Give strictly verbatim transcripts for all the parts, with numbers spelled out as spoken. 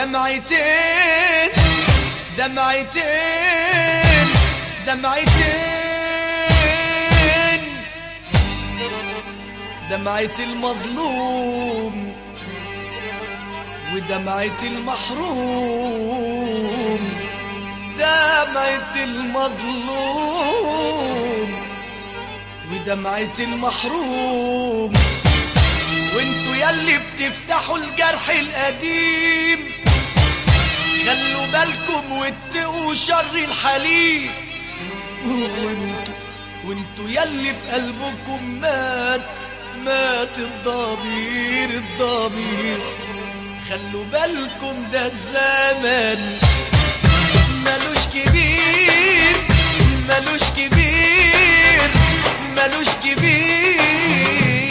دمعتين دمعتين دمعتين دمعة المظلوم ودمعة المحروم، دمعة المظلوم ودمعة المحروم. وانتوا ياللي بتفتحوا الجرح القديم خلوا بالكم واتقوا شر الحليم. وانتوا وانتوا ياللي في قلبكم مات مات الضمير الضمير، خلوا بالكم ده الزمن ملوش كبير ملوش كبير ملوش كبير.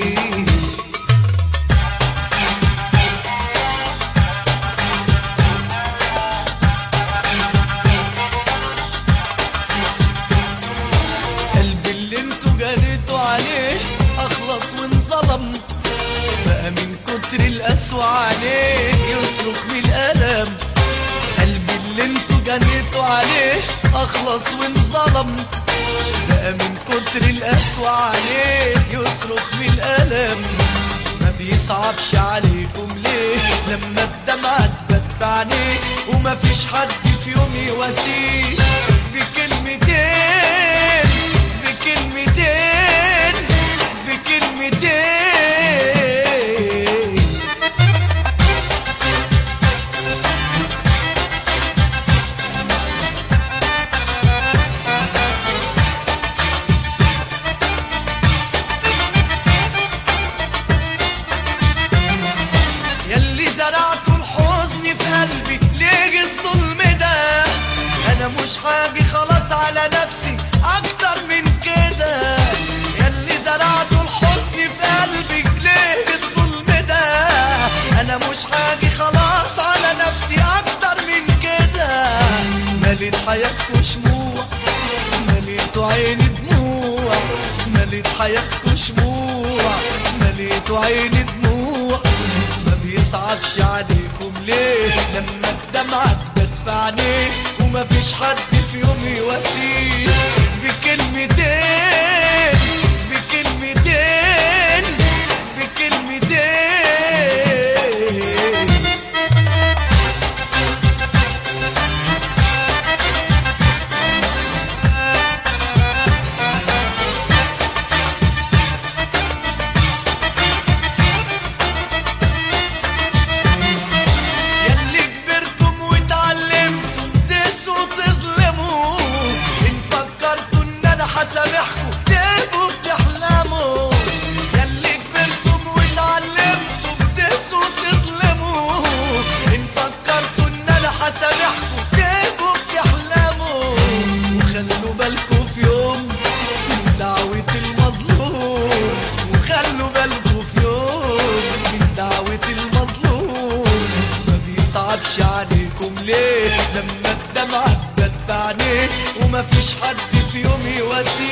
قلبي اللي انتوا جريتوا عليه اخلص وانظلم، بقى من كتر القسوة عليه يصرخ من الألم. قلبي اللي انتوا جنيتوا عليه اخلص وانظلم، بقى من كتر القسوة عليه يصرخ من الألم. ما بيصعبش عليكم ليه لما الدمعة تبات في عينيه وما فيش حد في يوم يواسيه بكلمتين بكلمتين بكلمتين. مش حاجي خلاص على نفسي اكتر من كده، ياللي زرعتوا الحزن في قلبي ليه الظلم ده؟ انا مش حاجي خلاص على نفسي اكتر من كده. مليت حياتكوا شموع مليتوا عيني دموع، مليت حياتكوا شموع مليتوا عيني دموع. ما بيصعبش عليكم ليه لما الدمعة تبات في عينيه وما فيش حد في يوم يواسيه بكلمتين بكلمتين بكلمتين. ياللي كبرتم واتعلمتم تقسوا تظلموا، ان فكرتوا ان انا هسامحكم تبقوا بتحلموا. ياللي كبرتم واتعلمتم تقسوا تظلموا، ان فكرتوا ان انا هسامحكم تبقوا بتحلموا. وخلوا بالكم في يوم من دعوة المظلوم، وخلوا بالكم في يوم من دعوة المظلوم. ما بيصعبش عليكم ليه لما الدمعة تبات في عينيه وما فيش حد في يوم يواسيه